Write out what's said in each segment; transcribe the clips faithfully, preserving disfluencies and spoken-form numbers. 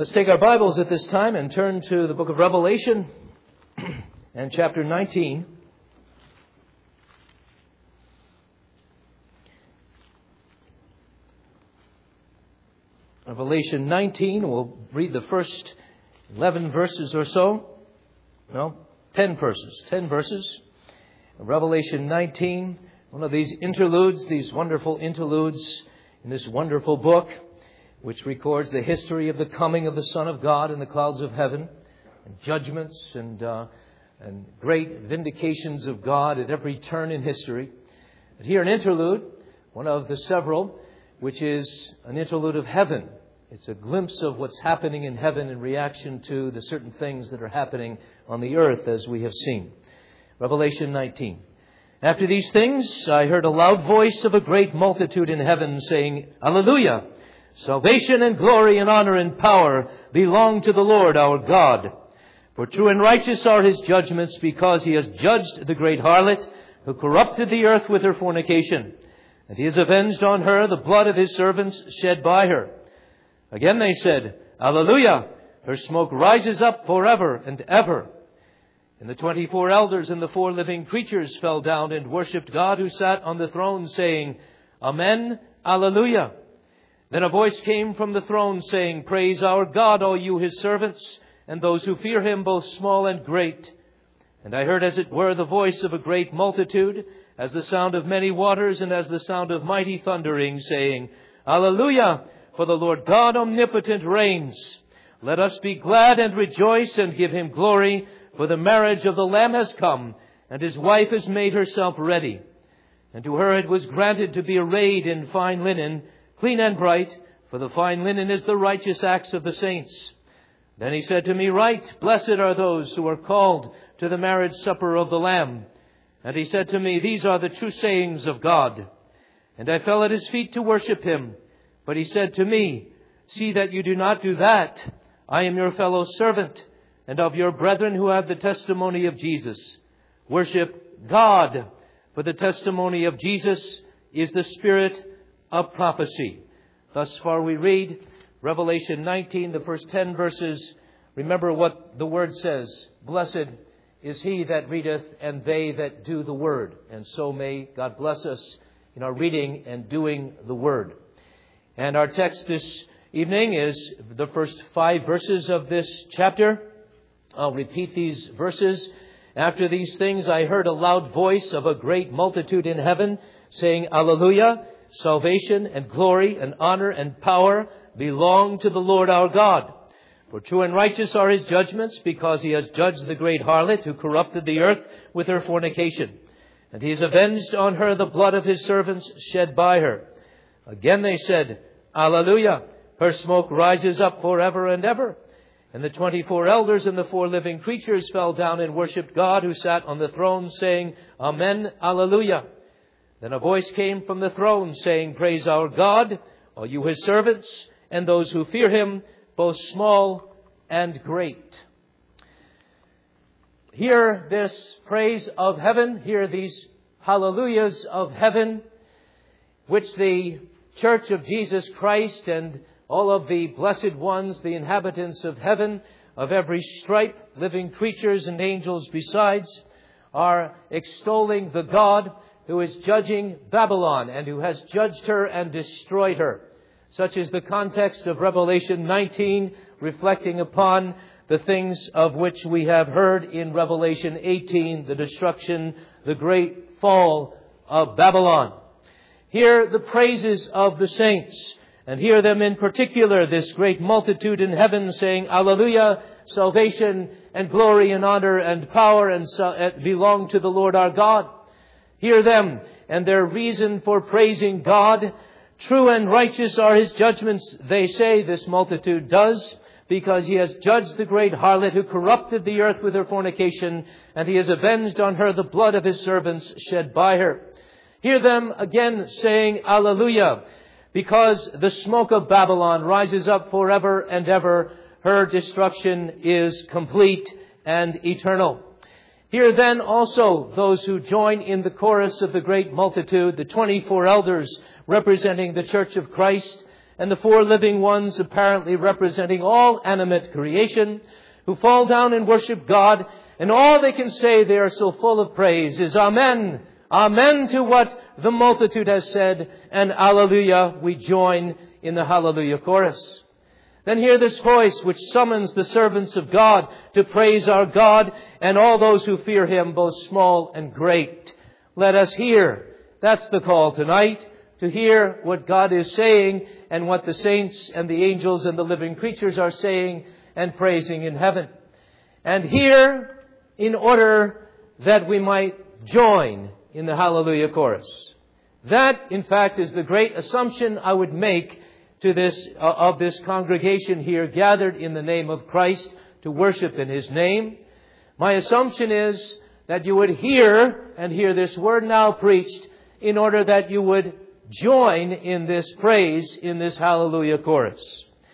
Let's take our Bibles at this time and turn to the book of Revelation and chapter nineteen. Revelation nineteen, we'll read the first eleven verses or so. No, ten verses. Ten verses. Revelation nineteen, one of these interludes, these wonderful interludes in this wonderful book, which records the history of the coming of the Son of God in the clouds of heaven, and judgments and uh, and great vindications of God at every turn in history. But here an interlude, one of the several, which is an interlude of heaven. It's a glimpse of what's happening in heaven in reaction to the certain things that are happening on the earth, as we have seen. Revelation nineteen. After these things, I heard a loud voice of a great multitude in heaven saying, Alleluia! Salvation and glory and honor and power belong to the Lord our God. For true and righteous are His judgments, because He has judged the great harlot who corrupted the earth with her fornication. And He has avenged on her the blood of His servants shed by her. Again they said, Alleluia! Her smoke rises up forever and ever. And the twenty-four elders and the four living creatures fell down and worshipped God who sat on the throne, saying, Amen, Alleluia. Then a voice came from the throne saying, Praise our God, all you His servants, and those who fear Him, both small and great. And I heard as it were the voice of a great multitude, as the sound of many waters, and as the sound of mighty thundering, saying, Alleluia, for the Lord God omnipotent reigns. Let us be glad and rejoice and give Him glory, for the marriage of the Lamb has come, and His wife has made herself ready. And to her it was granted to be arrayed in fine linen, clean and bright, for the fine linen is the righteous acts of the saints. Then He said to me, Write, blessed are those who are called to the marriage supper of the Lamb. And He said to me, These are the true sayings of God. And I fell at His feet to worship Him. But He said to me, See that you do not do that. I am your fellow servant, and of your brethren who have the testimony of Jesus. Worship God, for the testimony of Jesus is the spirit of prophecy. Thus far we read Revelation nineteen, the first ten verses. Remember what the Word says. Blessed is he that readeth, and they that do the Word. And so may God bless us in our reading and doing the Word. And our text this evening is the first five verses of this chapter. I'll repeat these verses. After these things I heard a loud voice of a great multitude in heaven, saying, Alleluia! Salvation and glory and honor and power belong to the Lord our God. For true and righteous are His judgments, because He has judged the great harlot who corrupted the earth with her fornication. And He has avenged on her the blood of His servants shed by her. Again they said, Alleluia! Her smoke rises up forever and ever. And the twenty-four elders and the four living creatures fell down and worshipped God who sat on the throne, saying, Amen, Alleluia. Then a voice came from the throne saying, Praise our God, all you His servants, and those who fear Him, both small and great. Hear this praise of heaven, hear these hallelujahs of heaven, which the Church of Jesus Christ and all of the blessed ones, the inhabitants of heaven, of every stripe, living creatures and angels besides, are extolling the God who is judging Babylon and who has judged her and destroyed her. Such is the context of Revelation nineteen, reflecting upon the things of which we have heard in Revelation eighteen, the destruction, the great fall of Babylon. Hear the praises of the saints, and hear them in particular, this great multitude in heaven saying, Alleluia, salvation and glory and honor and power and so, belong to the Lord our God. Hear them and their reason for praising God. True and righteous are His judgments, they say, this multitude does, because He has judged the great harlot who corrupted the earth with her fornication, and He has avenged on her the blood of His servants shed by her. Hear them again saying, Alleluia, because the smoke of Babylon rises up forever and ever. Her destruction is complete and eternal. Hear then also those who join in the chorus of the great multitude, the twenty-four elders representing the Church of Christ, and the four living ones, apparently representing all animate creation, who fall down and worship God, and all they can say, they are so full of praise, is Amen. Amen to what the multitude has said, and Alleluia, we join in the Hallelujah chorus. Then hear this voice which summons the servants of God to praise our God and all those who fear Him, both small and great. Let us hear. That's the call tonight, to hear what God is saying and what the saints and the angels and the living creatures are saying and praising in heaven. And hear in order that we might join in the Hallelujah chorus. That, in fact, is the great assumption I would make to this, uh, of this congregation here gathered in the name of Christ to worship in His name. My assumption is that you would hear and hear this word now preached in order that you would join in this praise, in this Hallelujah chorus.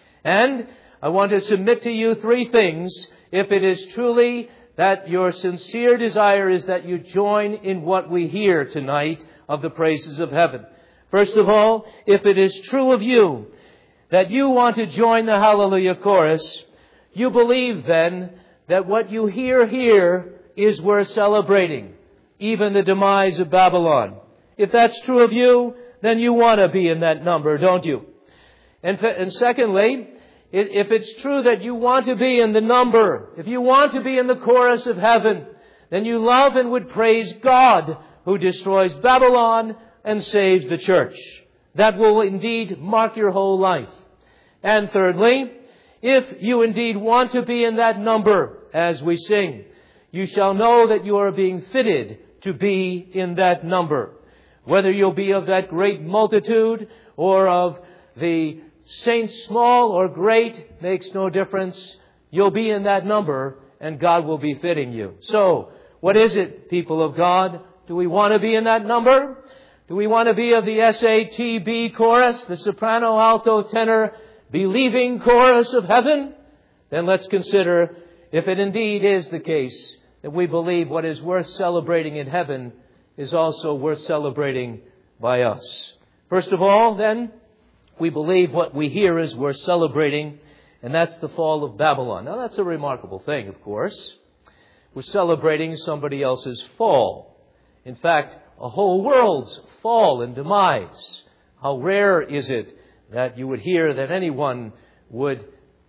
And I want to submit to you three things if it is truly that your sincere desire is that you join in what we hear tonight of the praises of heaven. First of all, if it is true of you that you want to join the Hallelujah chorus, you believe then that what you hear here is worth celebrating, even the demise of Babylon. If that's true of you, then you want to be in that number, don't you? And, and secondly, if it's true that you want to be in the number, if you want to be in the chorus of heaven, then you love and would praise God who destroys Babylon and saves the church. That will indeed mark your whole life. And thirdly, if you indeed want to be in that number as we sing, you shall know that you are being fitted to be in that number. Whether you'll be of that great multitude or of the saints small or great makes no difference. You'll be in that number and God will be fitting you. So, what is it, people of God? Do we want to be in that number? Do we want to be of the S A T B chorus, the soprano, alto, tenor, believing chorus of heaven? Then let's consider if it indeed is the case that we believe what is worth celebrating in heaven is also worth celebrating by us. First of all, then, we believe what we hear is worth celebrating, and that's the fall of Babylon. Now, that's a remarkable thing, of course. We're celebrating somebody else's fall. In fact, a whole world's fall and demise. How rare is it that you would hear that anyone would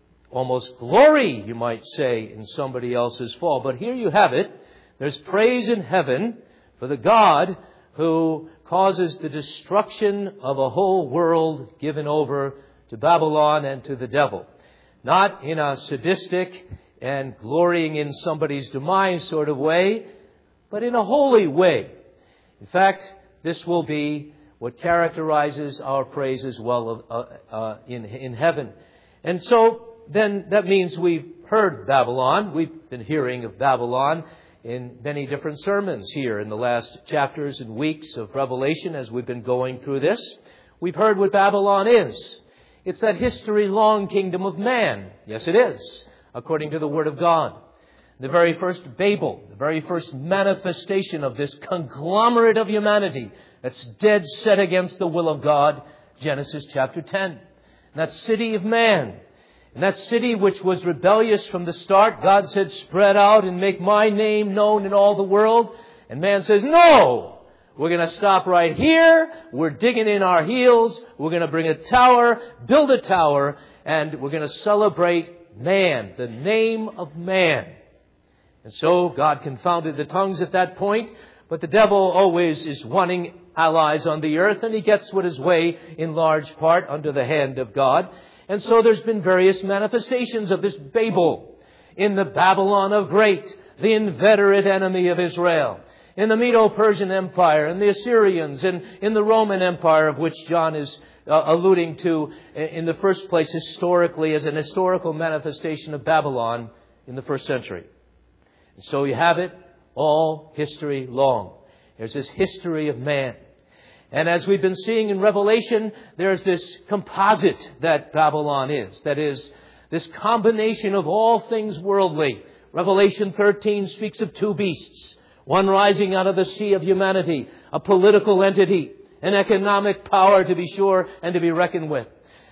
almost glory, you might say, in somebody else's fall. But here you have it. There's praise in heaven for the God who causes the destruction of a whole world given over to Babylon and to the devil. Not in a sadistic and glorying in somebody's demise sort of way, but in a holy way. In fact, this will be what characterizes our praise as well uh, uh, in, in heaven. And so then that means we've heard Babylon. We've been hearing of Babylon in many different sermons here in the last chapters and weeks of Revelation as we've been going through this. We've heard what Babylon is. It's that history-long kingdom of man. Yes, it is, according to the Word of God. The very first Babel, the very first manifestation of this conglomerate of humanity that's dead set against the will of God, Genesis chapter ten. And that city of man, and that city which was rebellious from the start, God said, spread out and make my name known in all the world. And man says, no, we're going to stop right here. We're digging in our heels. We're going to bring a tower, build a tower, and we're going to celebrate man, the name of man. And so God confounded the tongues at that point. But the devil always is wanting allies on the earth, and he gets what his way in large part under the hand of God. And so there's been various manifestations of this Babel in the Babylon of Great, the inveterate enemy of Israel, in the Medo-Persian Empire, in the Assyrians, and in the Roman Empire, of which John is uh, alluding to in the first place historically as an historical manifestation of Babylon in the first century. And so you have it all history long. There's this history of man. And as we've been seeing in Revelation, there's this composite that Babylon is. That is, this combination of all things worldly. Revelation thirteen speaks of two beasts. One rising out of the sea of humanity, a political entity, an economic power to be sure and to be reckoned with.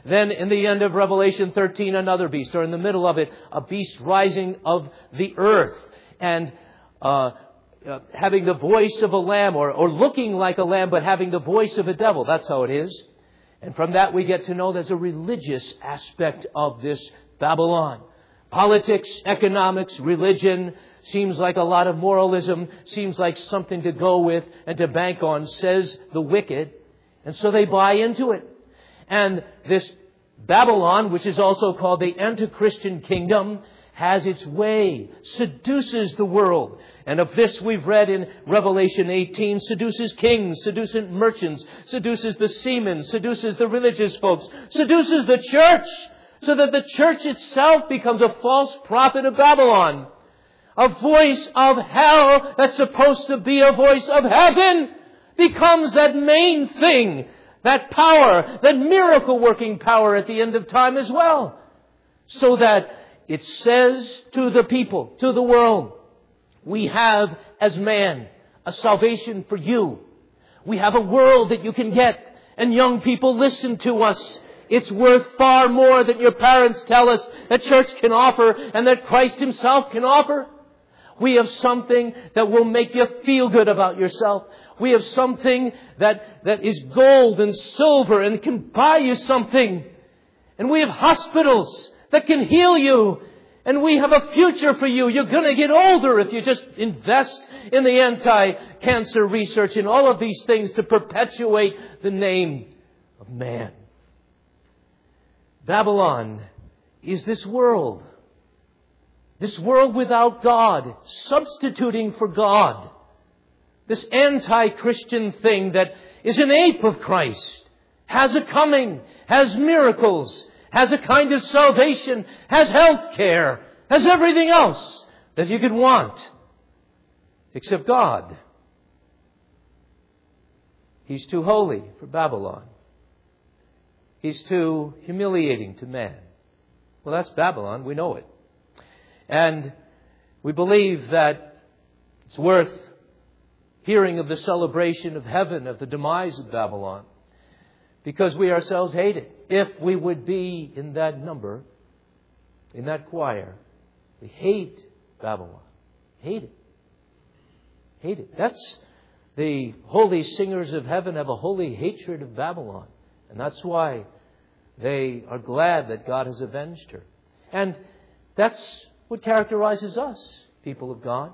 Then in the end of Revelation thirteen, another beast, or in the middle of it, a beast rising of the earth and uh, uh, having the voice of a lamb, or, or looking like a lamb, but having the voice of a devil. That's how it is. And from that we get to know there's a religious aspect of this Babylon. Politics, economics, religion, seems like a lot of moralism, seems like something to go with and to bank on, says the wicked. And so they buy into it. And this Babylon, which is also called the anti-Christian kingdom, has its way, seduces the world. And of this we've read in Revelation eighteen, seduces kings, seduces merchants, seduces the seamen, seduces the religious folks, seduces the church, so that the church itself becomes a false prophet of Babylon. A voice of hell that's supposed to be a voice of heaven becomes that main thing, that power, that miracle-working power at the end of time as well. So that it says to the people, to the world, we have as man a salvation for you. We have a world that you can get. And young people, listen to us. It's worth far more than your parents tell us that church can offer and that Christ Himself can offer. We have something that will make you feel good about yourself. We have something that, that is gold and silver and can buy you something. And we have hospitals that can heal you. And we have a future for you. You're going to get older if you just invest in the anti-cancer research and all of these things to perpetuate the name of man. Babylon is this world. This world without God, substituting for God. This anti-Christian thing that is an ape of Christ, has a coming, has miracles, has a kind of salvation, has health care, has everything else that you could want, except God. He's too holy for Babylon. He's too humiliating to man. Well, that's Babylon. We know it. And we believe that it's worth hearing of the celebration of heaven, of the demise of Babylon, because we ourselves hate it. If we would be in that number, in that choir, we hate Babylon. Hate it. Hate it. That's the holy singers of heaven have a holy hatred of Babylon. And that's why they are glad that God has avenged her. And that's what characterizes us, people of God.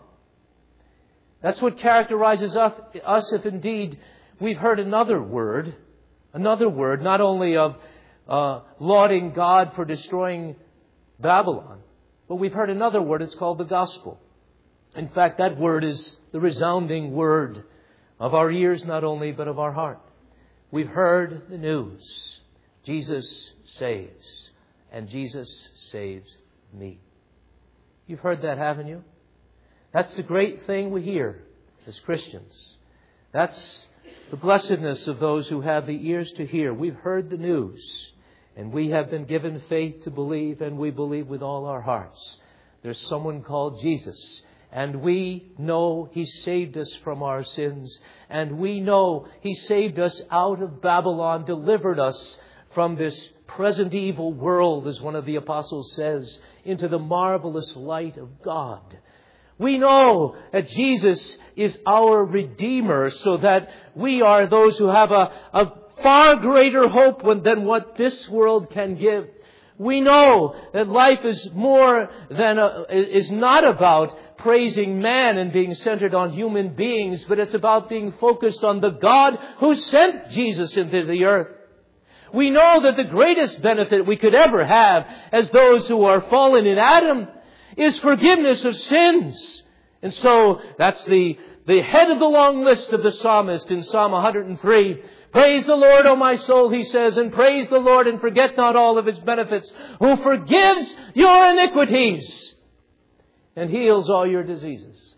That's what characterizes us, us if indeed we've heard another word, another word, not only of uh, lauding God for destroying Babylon, but we've heard another word. It's called the gospel. In fact, that word is the resounding word of our ears not only, but of our heart. We've heard the news. Jesus saves, and Jesus saves me. You've heard that, haven't you? That's the great thing we hear as Christians. That's the blessedness of those who have the ears to hear. We've heard the news, and we have been given faith to believe, and we believe with all our hearts. There's someone called Jesus, and we know He saved us from our sins, and we know He saved us out of Babylon, delivered us from this present evil world, as one of the apostles says, into the marvelous light of God. We know that Jesus is our Redeemer, so that we are those who have a, a far greater hope than what this world can give. We know that life is more than a, is not about praising man and being centered on human beings, but it's about being focused on the God who sent Jesus into the earth. We know that the greatest benefit we could ever have as those who are fallen in Adam is forgiveness of sins. And so that's the, the head of the long list of the psalmist in Psalm one hundred three. Praise the Lord, O my soul, he says, and praise the Lord and forget not all of His benefits, who forgives your iniquities and heals all your diseases.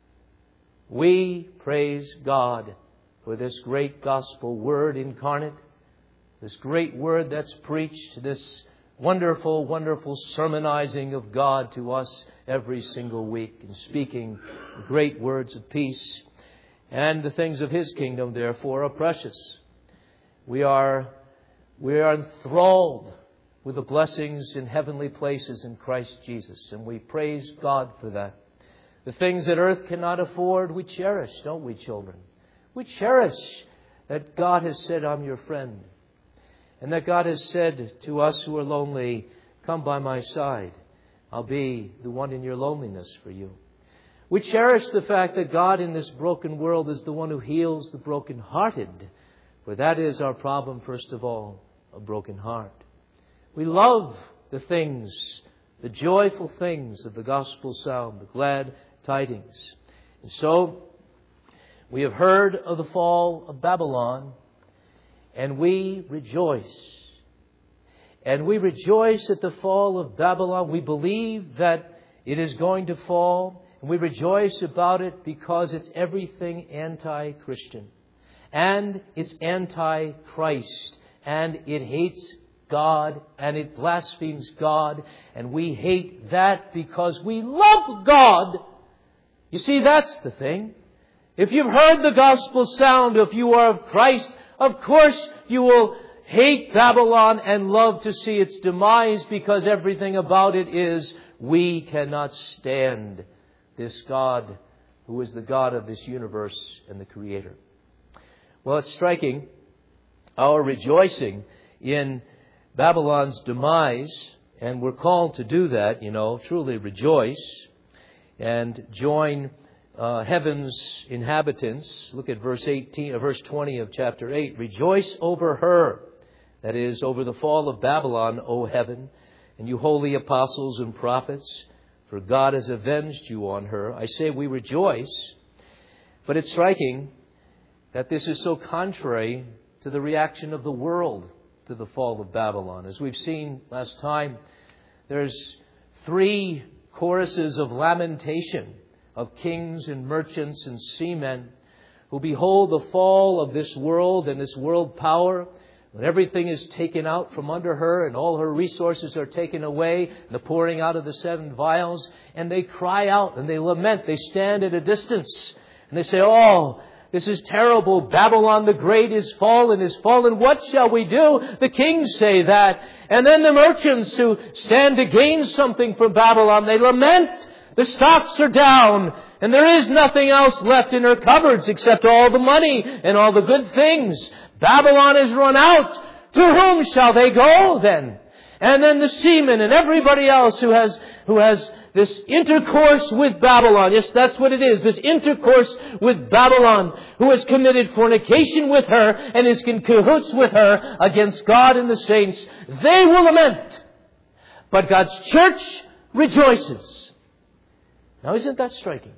We praise God for this great gospel word incarnate, this great word that's preached, this wonderful, wonderful sermonizing of God to us every single week, and speaking great words of peace. And the things of His kingdom, therefore, are precious. We are We are enthralled with the blessings in heavenly places in Christ Jesus. And we praise God for that. The things that earth cannot afford, we cherish, don't we, children? We cherish that God has said, I'm your friend. And that God has said to us who are lonely, come by my side. I'll be the one in your loneliness for you. We cherish the fact that God in this broken world is the one who heals the brokenhearted. For that is our problem, first of all, a broken heart. We love the things, the joyful things of the gospel sound, the glad tidings. And so, we have heard of the fall of Babylon, and we rejoice. And we rejoice at the fall of Babylon. We believe that it is going to fall, and we rejoice about it because it's everything anti-Christian. And it's anti-Christ. And it hates God, and it blasphemes God. And we hate that because we love God. You see, that's the thing. If you've heard the gospel sound, if you are of Christ, of course you will hate Babylon and love to see its demise, because everything about it is, we cannot stand this God who is the God of this universe and the Creator. Well, it's striking, our rejoicing in Babylon's demise, and we're called to do that, you know, truly rejoice and join uh, heaven's inhabitants. Look at verse eighteen, uh, verse twenty of chapter eight. Rejoice over her, that is, over the fall of Babylon, O heaven, and you holy apostles and prophets, for God has avenged you on her. I say we rejoice, but it's striking that this is so contrary to the reaction of the world to the fall of Babylon. As we've seen last time, there's three choruses of lamentation of kings and merchants and seamen who behold the fall of this world and this world power, when everything is taken out from under her and all her resources are taken away, and the pouring out of the seven vials, and they cry out and they lament. They stand at a distance and they say, oh, this is terrible. Babylon the Great is fallen, is fallen. What shall we do? The kings say that. And then the merchants who stand to gain something from Babylon, they lament. The stocks are down, and there is nothing else left in her cupboards except all the money and all the good things. Babylon has run out. To whom shall they go then? And then the seamen and everybody else who has who has this intercourse with Babylon. Yes, that's what it is. This intercourse with Babylon, who has committed fornication with her and is in cahoots with her against God and the saints. They will lament. But God's church rejoices. Now, isn't that striking?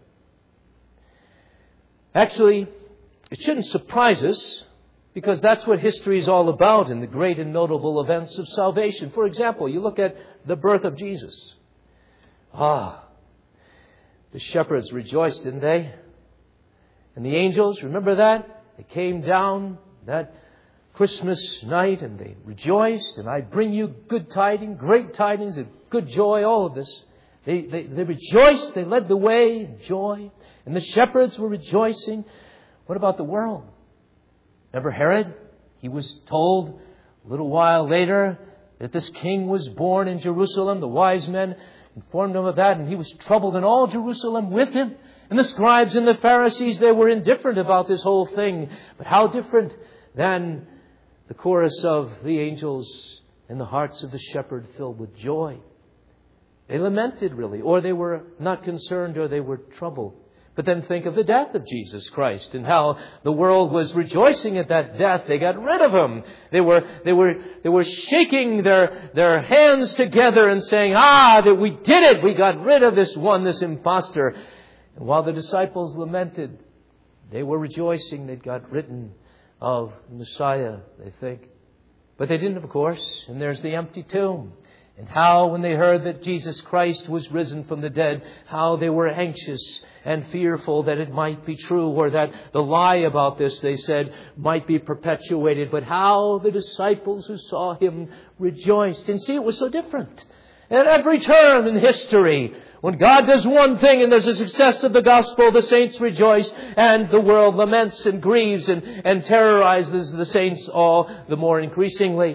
Actually, it shouldn't surprise us, because that's what history is all about in the great and notable events of salvation. For example, you look at the birth of Jesus. Ah, the shepherds rejoiced, didn't they? And the angels, remember that? They came down that Christmas night and they rejoiced. And I bring you good tidings, great tidings of good joy, all of this. They, they, they rejoiced, they led the way in joy. And the shepherds were rejoicing. What about the world? Remember Herod? He was told a little while later that this king was born in Jerusalem. The wise men informed him of that, and he was troubled, and all Jerusalem with him. And the scribes and the Pharisees, they were indifferent about this whole thing. But how different than the chorus of the angels and the hearts of the shepherd filled with joy. They lamented, really, or they were not concerned, or they were troubled. But then think of the death of Jesus Christ and how the world was rejoicing at that death. They got rid of him. They were, they were, they were shaking their, their hands together and saying, ah, that we did it. We got rid of this one, this imposter. And while the disciples lamented, they were rejoicing. They'd got rid of the Messiah, they think. But they didn't, of course. And there's the empty tomb. And how, when they heard that Jesus Christ was risen from the dead, how they were anxious and fearful that it might be true, or that the lie about this, they said, might be perpetuated. But how the disciples who saw him rejoiced. And see, it was so different. At every turn in history, when God does one thing and there's a success of the gospel, the saints rejoice, and the world laments and grieves and, and terrorizes the saints all the more increasingly.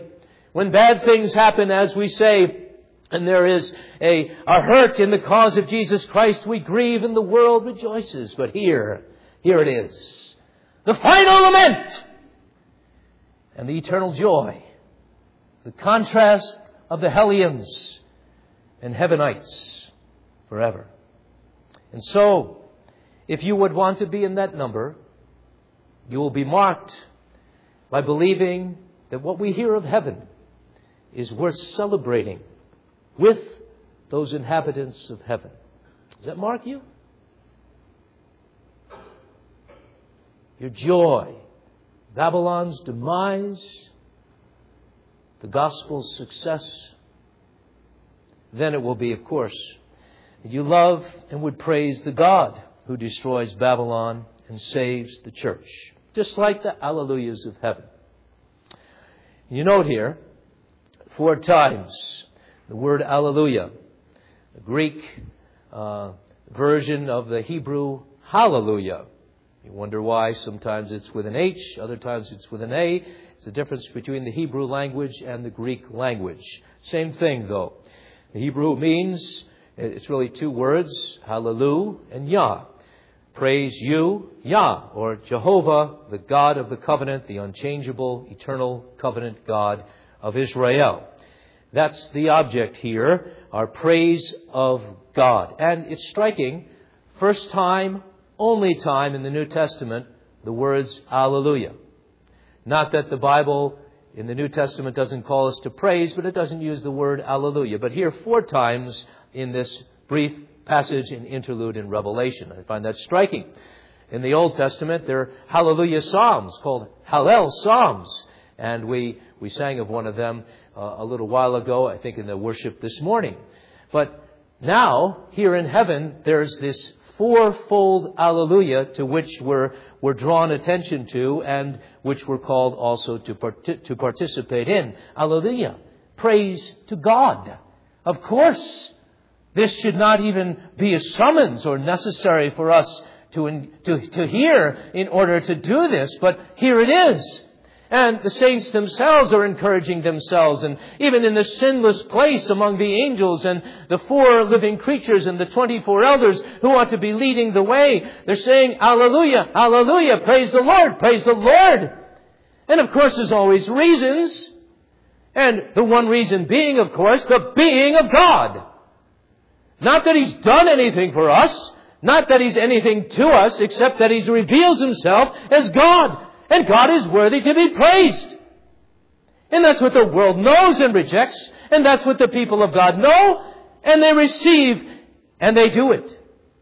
When bad things happen, as we say, and there is a, a hurt in the cause of Jesus Christ, we grieve and the world rejoices. But here, here it is. The final lament and the eternal joy. The contrast of the Hellions and Heavenites forever. And so, if you would want to be in that number, you will be marked by believing that what we hear of heaven is worth celebrating with those inhabitants of heaven. Does that mark you? Your joy, Babylon's demise, the gospel's success. Then it will be, of course, that you love and would praise the God who destroys Babylon and saves the church. Just like the Alleluias of heaven. You note here, four times, the word Alleluia, the Greek uh, version of the Hebrew Hallelujah. You wonder why sometimes it's with an H, other times it's with an A. It's the difference between the Hebrew language and the Greek language. Same thing, though. The Hebrew means, it's really two words, Hallelu and Yah. Praise you, Yah, or Jehovah, the God of the covenant, the unchangeable, eternal covenant God of Israel. That's the object here, our praise of God. And it's striking, first time, only time in the New Testament, the words Alleluia. Not that the Bible in the New Testament doesn't call us to praise, but it doesn't use the word Alleluia. But here, four times in this brief passage and interlude in Revelation. I find that striking. In the Old Testament, there are Hallelujah Psalms called Hallel Psalms. And we, we sang of one of them uh, a little while ago, I think in the worship this morning. But now, here in heaven, there's this fourfold Alleluia to which we're, we're drawn attention to and which we're called also to, part- to participate in. Alleluia. Praise to God. Of course, this should not even be a summons or necessary for us to, to, to hear in order to do this, but here it is. And the saints themselves are encouraging themselves, and even in the sinless place among the angels and the four living creatures and the twenty-four elders who ought to be leading the way, they're saying, Alleluia, Alleluia, praise the Lord, praise the Lord. And of course there's always reasons. And the one reason being, of course, the being of God. Not that He's done anything for us, not that He's anything to us, except that He reveals Himself as God. And God is worthy to be praised. And that's what the world knows and rejects. And that's what the people of God know. And they receive. And they do it.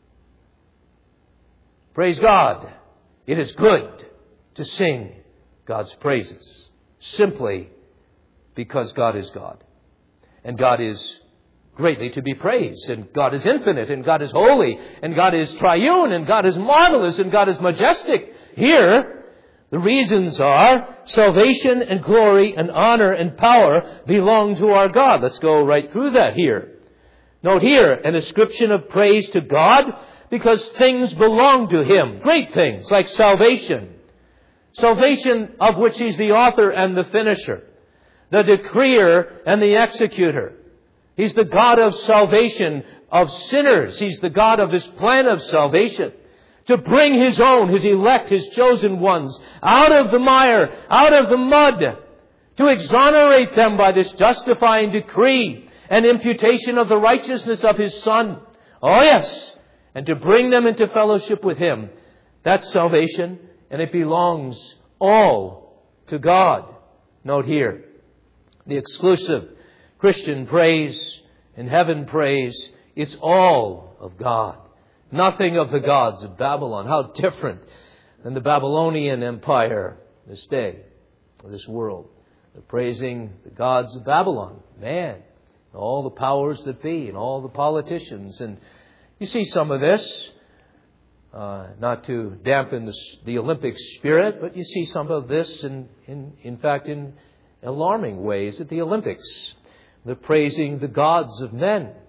Praise God. It is good to sing God's praises. Simply because God is God. And God is greatly to be praised. And God is infinite. And God is holy. And God is triune. And God is marvelous. And God is majestic. Here, the reasons are salvation and glory and honor and power belong to our God. Let's go right through that here. Note here, an ascription of praise to God because things belong to Him. Great things like salvation. Salvation of which He's the author and the finisher. The decreer and the executor. He's the God of salvation of sinners. He's the God of His plan of salvation. To bring His own, His elect, His chosen ones, out of the mire, out of the mud, to exonerate them by this justifying decree and imputation of the righteousness of His Son. Oh yes, and to bring them into fellowship with Him. That's salvation, and it belongs all to God. Note here, the exclusive Christian praise and heaven praise, it's all of God. Nothing of the gods of Babylon. How different than the Babylonian Empire this day, this world. They're praising the gods of Babylon, man, all the powers that be, and all the politicians. And you see some of this, uh, not to dampen the, the Olympic spirit, but you see some of this, in, in, in fact, in alarming ways at the Olympics. They're praising the gods of men.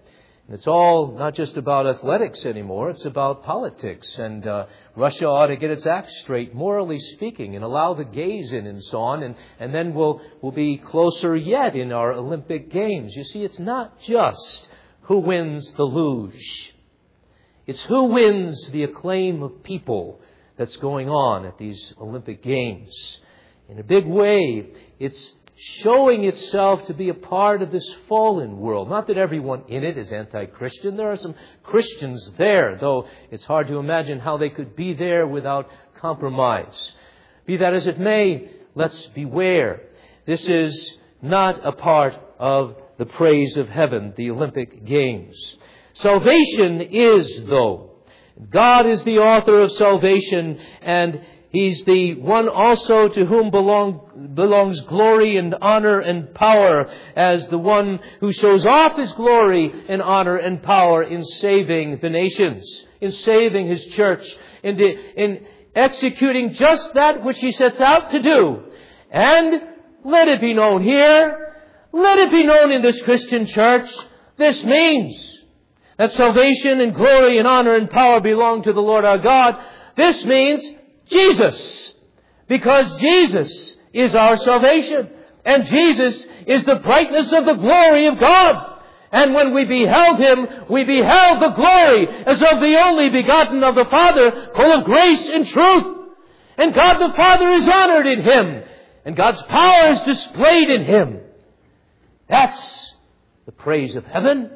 It's all not just about athletics anymore. It's about politics. And uh, Russia ought to get its act straight, morally speaking, and allow the gays in and so on. And, and then we'll, we'll be closer yet in our Olympic Games. You see, it's not just who wins the luge. It's who wins the acclaim of people that's going on at these Olympic Games. In a big way, it's showing itself to be a part of this fallen world. Not that everyone in it is anti-Christian. There are some Christians there, though it's hard to imagine how they could be there without compromise. Be that as it may, let's beware. This is not a part of the praise of heaven, the Olympic Games. Salvation is, though. God is the author of salvation, and He's the one also to whom belong, belongs glory and honor and power, as the one who shows off His glory and honor and power in saving the nations, in saving His church, in, in executing just that which He sets out to do. And let it be known here, let it be known in this Christian church, this means that salvation and glory and honor and power belong to the Lord our God. This means Jesus, because Jesus is our salvation, and Jesus is the brightness of the glory of God. And when we beheld Him, we beheld the glory as of the only begotten of the Father, full of grace and truth. And God the Father is honored in Him, and God's power is displayed in Him. That's the praise of heaven.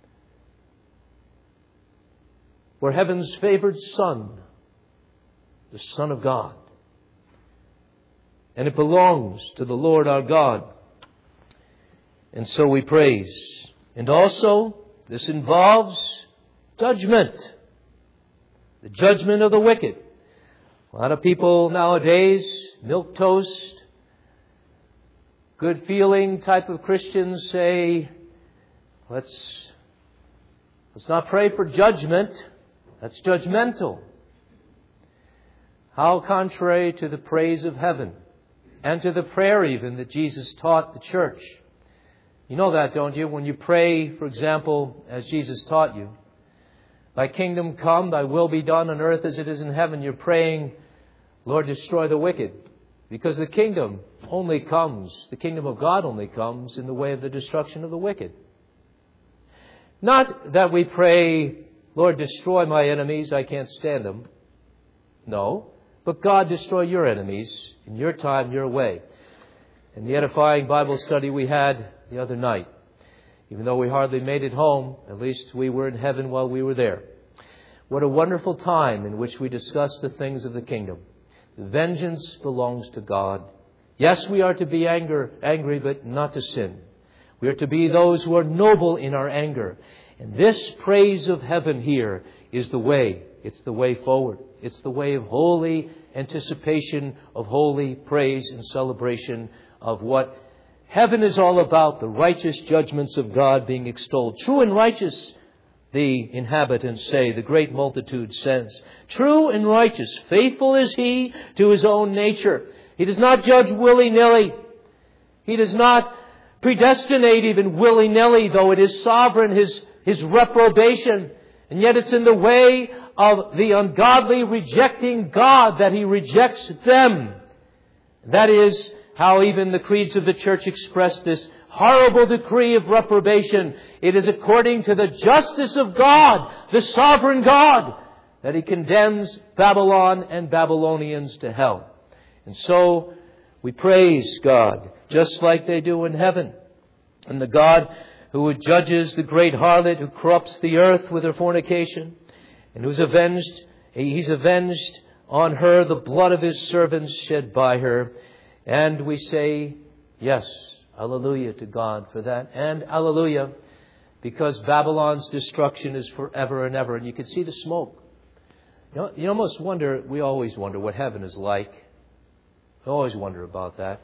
We're heaven's favored Son, the Son of God. And it belongs to the Lord our God. And so we praise. And also, this involves judgment. The judgment of the wicked. A lot of people nowadays, milquetoast, good feeling type of Christians say, let's, let's not pray for judgment. That's judgmental. How contrary to the praise of heaven and to the prayer even that Jesus taught the church. You know that, don't you? When you pray, for example, as Jesus taught you, Thy kingdom come, Thy will be done on earth as it is in heaven. You're praying, Lord, destroy the wicked. Because the kingdom only comes, the kingdom of God only comes in the way of the destruction of the wicked. Not that we pray, Lord, destroy my enemies, I can't stand them. No. But God, destroy your enemies in your time, your way. In the edifying Bible study we had the other night, even though we hardly made it home, at least we were in heaven while we were there. What a wonderful time in which we discussed the things of the kingdom. Vengeance belongs to God. Yes, we are to be anger, angry, but not to sin. We are to be those who are noble in our anger. And this praise of heaven here is the way. It's the way forward. It's the way of holy anticipation, of holy praise and celebration of what heaven is all about, the righteous judgments of God being extolled. True and righteous, the inhabitants say, the great multitude says. True and righteous, faithful is He to His own nature. He does not judge willy-nilly. He does not predestinate even willy-nilly, though it is sovereign, His, His reprobation. And yet it's in the way of the ungodly rejecting God that He rejects them. That is how even the creeds of the church express this horrible decree of reprobation. It is according to the justice of God, the sovereign God, that He condemns Babylon and Babylonians to hell. And so we praise God, just like they do in heaven. And the God who judges the great harlot who corrupts the earth with her fornication, and who's avenged, He's avenged on her the blood of His servants shed by her. And we say, yes, hallelujah to God for that. And hallelujah, because Babylon's destruction is forever and ever. And you can see the smoke. You know, you almost wonder, we always wonder what heaven is like. We always wonder about that.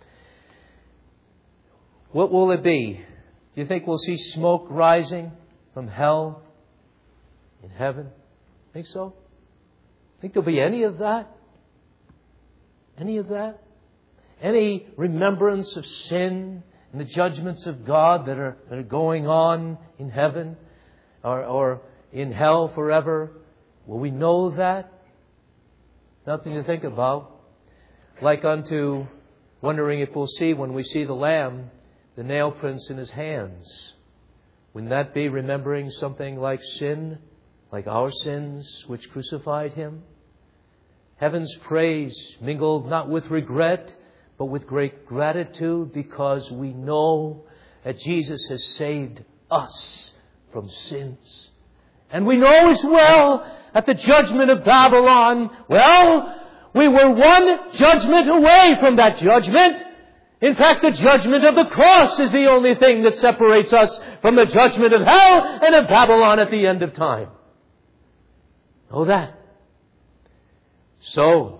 What will it be? Do you think we'll see smoke rising from hell in heaven? Think so? Think there'll be any of that? Any of that? Any remembrance of sin and the judgments of God that are, that are going on in heaven? or, or in hell forever? Will we know that? Nothing to think about. Like unto wondering if we'll see when we see the Lamb, the nail prints in His hands. Wouldn't that be remembering something like sin, like our sins which crucified Him? Heaven's praise mingled not with regret, but with great gratitude, because we know that Jesus has saved us from sins. And we know as well at the judgment of Babylon, well, we were one judgment away from that judgment. In fact, the judgment of the cross is the only thing that separates us from the judgment of hell and of Babylon at the end of time. Know that. So,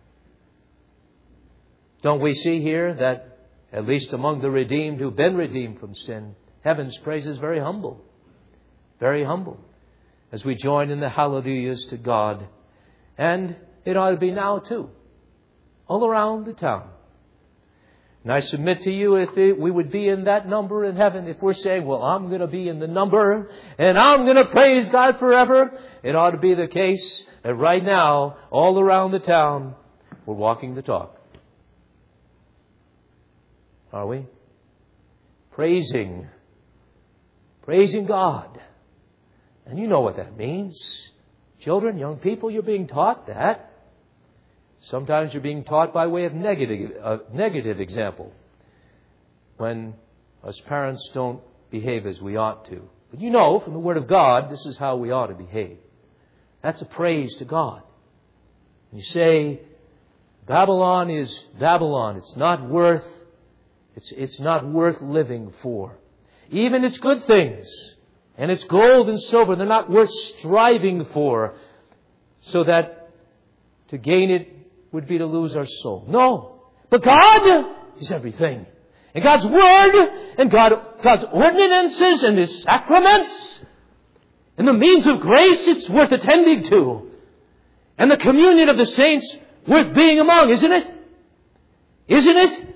don't we see here that, at least among the redeemed who've been redeemed from sin, heaven's praise is very humble. Very humble. As we join in the hallelujahs to God. And it ought to be now too. All around the town. And I submit to you, if it, we would be in that number in heaven, if we're saying, well, I'm going to be in the number and I'm going to praise God forever, it ought to be the case that right now, all around the town, we're walking the talk. Are we? Praising. Praising God. And you know what that means. Children, young people, you're being taught that. Sometimes you're being taught by way of negative, uh, negative example. When us parents don't behave as we ought to. But you know from the Word of God, this is how we ought to behave. That's a praise to God. You say, Babylon is Babylon. It's not worth, it's, it's not worth living for. Even its good things and its gold and silver, they're not worth striving for, so that to gain it would be to lose our soul. No. But God is everything. And God's Word and God, God's ordinances and His sacraments and the means of grace, it's worth attending to. And the communion of the saints worth being among, isn't it? Isn't it?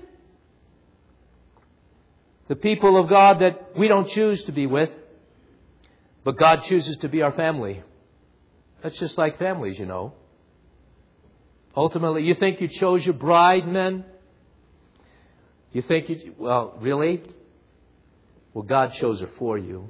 The people of God that we don't choose to be with, but God chooses to be our family. That's just like families, you know. Ultimately, you think you chose your bride, men? You think you... Well, really? Well, God chose her for you.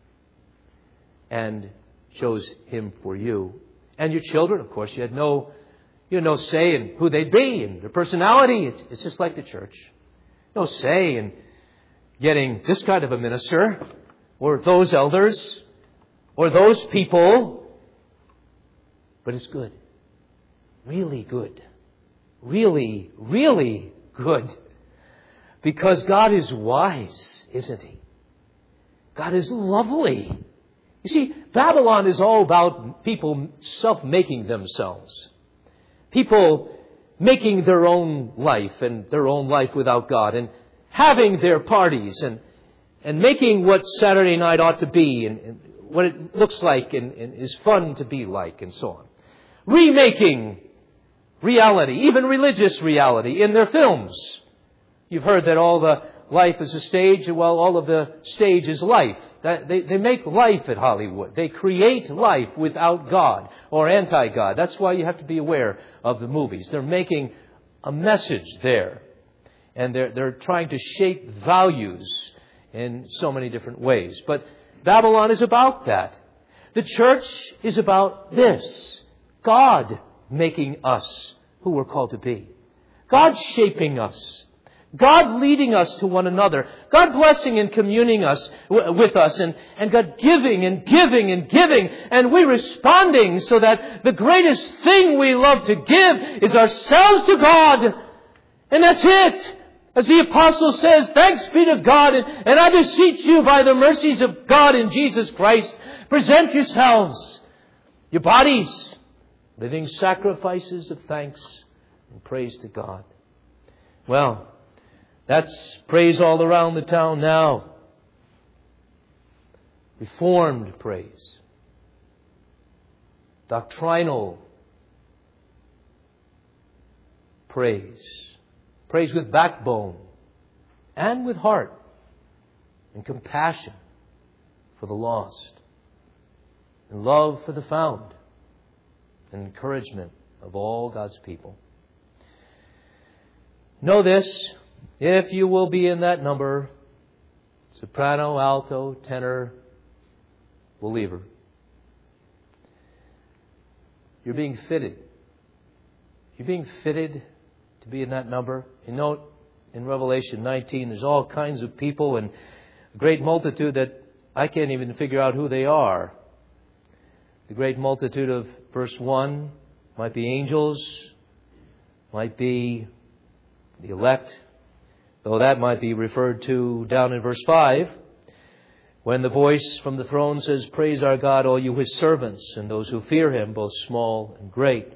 And chose him for you. And your children, of course, you had no, you had no say in who they'd be and their personality. It's, it's just like the church. No say in getting this kind of a minister or those elders or those people. But it's good. Really good. Really, really good. Because God is wise, isn't He? God is lovely. You see, Babylon is all about people self-making themselves. People making their own life and their own life without God and having their parties and, and making what Saturday night ought to be and, and what it looks like and, and is fun to be like and so on. Remaking reality, even religious reality, in their films. You've heard that all the life is a stage. Well, all of the stage is life. That, they, they make life at Hollywood. They create life without God or anti-God. That's why you have to be aware of the movies. They're making a message there. And they're, they're trying to shape values in so many different ways. But Babylon is about that. The church is about this. God making us who we're called to be. God shaping us. God leading us to one another. God blessing and communing us w- with us. And, and God giving and giving and giving. And we responding so that the greatest thing we love to give is ourselves to God. And that's it. As the apostle says, thanks be to God. And, and I beseech you by the mercies of God in Jesus Christ, present yourselves, your bodies, living sacrifices of thanks and praise to God. Well, that's praise all around the town now. Reformed praise. Doctrinal praise. Praise with backbone and with heart and compassion for the lost. and love for the found, and encouragement of all God's people. Know this, if you will be in that number, soprano, alto, tenor, believer, you're being fitted. You're being fitted to be in that number. You note in Revelation nineteen, there's all kinds of people and a great multitude that I can't even figure out who they are. The great multitude of verse one might be angels, might be the elect, though that might be referred to down in verse five, when the voice from the throne says, "Praise our God, all you His servants, and those who fear Him, both small and great."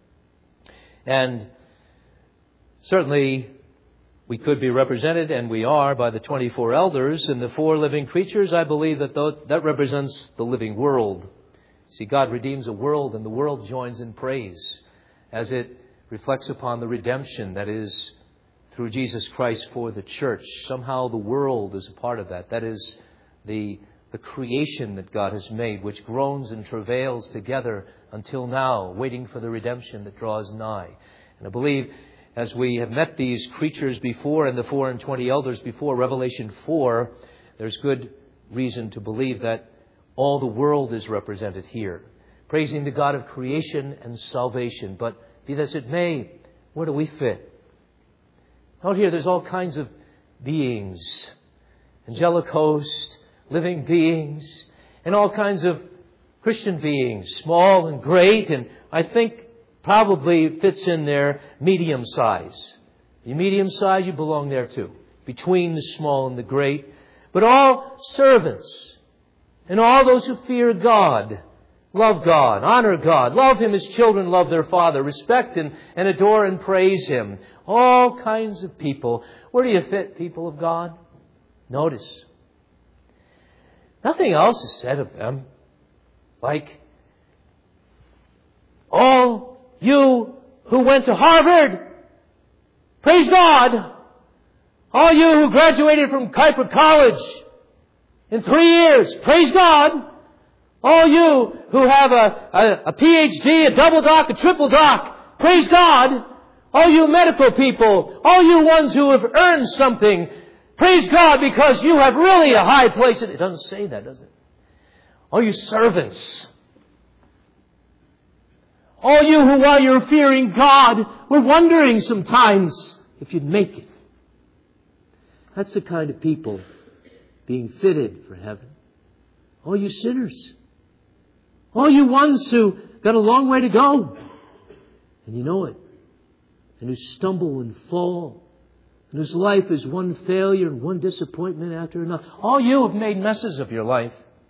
And certainly we could be represented, and we are, by the twenty-four elders and the four living creatures. I believe that that represents the living world. See, God redeems a world, and the world joins in praise as it reflects upon the redemption that is through Jesus Christ for the church. Somehow the world is a part of that. That is the, the creation that God has made, which groans and travails together until now, waiting for the redemption that draws nigh. And I believe as we have met these creatures before and the four and twenty elders before Revelation four, there's good reason to believe that all the world is represented here, praising the God of creation and salvation. But be that as it may, where do we fit? Out here, there's all kinds of beings, angelic host, living beings, and all kinds of Christian beings, small and great, and I think probably fits in there medium size. You medium size, you belong there too, between the small and the great. But all servants, and all those who fear God, love God, honor God, love Him as children love their Father, respect and, and adore and praise Him. All kinds of people. Where do you fit, people of God? Notice, nothing else is said of them. Like, all you who went to Harvard, praise God. All you who graduated from Kuiper College in three years, praise God. All you who have a, a, a P H D, a double doc, a triple doc, praise God. All you medical people, all you ones who have earned something, praise God, because you have really a high place. It doesn't say that, does it? All you servants, all you who, while you're fearing God, were wondering sometimes if you'd make it. That's the kind of people being fitted for heaven. All you sinners, all you ones who got a long way to go, and you know it, and who stumble and fall, and whose life is one failure and one disappointment after another. All you have made messes of your life.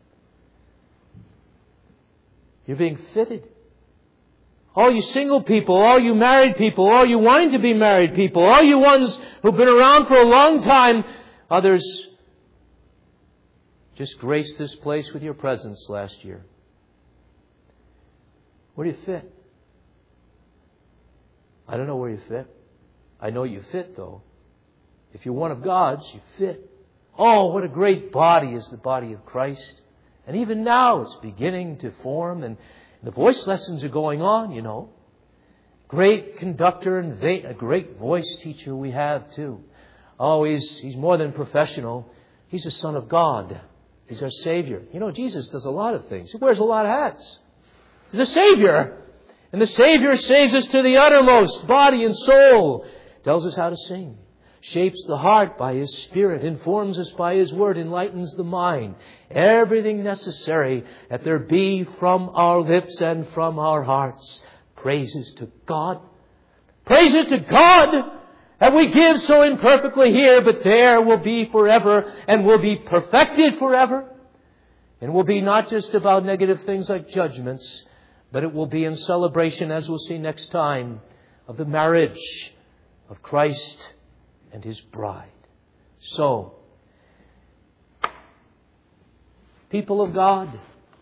You're being fitted. All you single people, all you married people, all you wanting to be married people, all you ones who've been around for a long time, others just graced this place with your presence last year. Where do you fit? I don't know where you fit. I know you fit, though. If you're one of God's, you fit. Oh, what a great body is the body of Christ. And even now it's beginning to form, and the voice lessons are going on, you know. Great conductor and va- a great voice teacher we have, too. Oh, he's, he's more than professional. He's the Son of God. He's our Savior. You know, Jesus does a lot of things. He wears a lot of hats. He's a Savior. And the Savior saves us to the uttermost, body and soul. Tells us how to sing. Shapes the heart by His Spirit. Informs us by His Word. Enlightens the mind. Everything necessary that there be from our lips and from our hearts. Praises to God. Praises to God that we give so imperfectly here, but there will be forever and will be perfected forever. And will be not just about negative things like judgments, but it will be in celebration, as we'll see next time, of the marriage of Christ and His bride. So, people of God,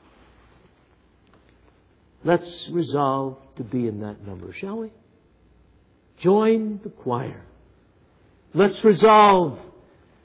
let's resolve to be in that number, shall we? Join the choir. Let's resolve,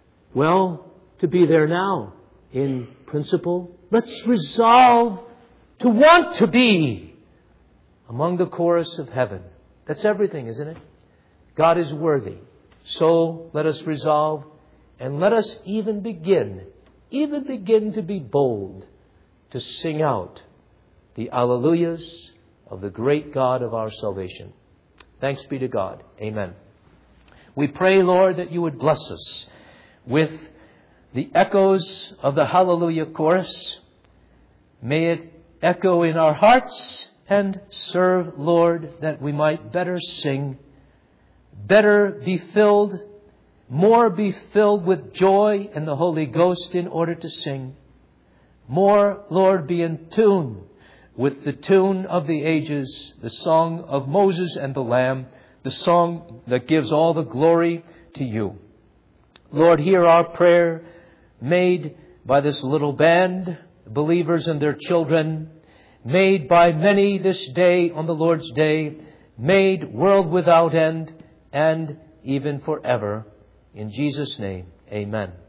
well, to be there now in principle. Let's resolve to want to be among the chorus of heaven. That's everything, isn't it? God is worthy. So let us resolve, and let us even begin, even begin to be bold, to sing out the alleluias of the great God of our salvation. Thanks be to God. Amen. We pray, Lord, that you would bless us with the echoes of the Hallelujah chorus. May it echo in our hearts and serve, Lord, that we might better sing, better be filled, more be filled with joy and the Holy Ghost in order to sing. More, Lord, be in tune with the tune of the ages, the song of Moses and the Lamb, the song that gives all the glory to you. Lord, hear our prayer made by this little band, believers and their children, made by many this day on the Lord's day, made world without end, and even forever. In Jesus' name, amen.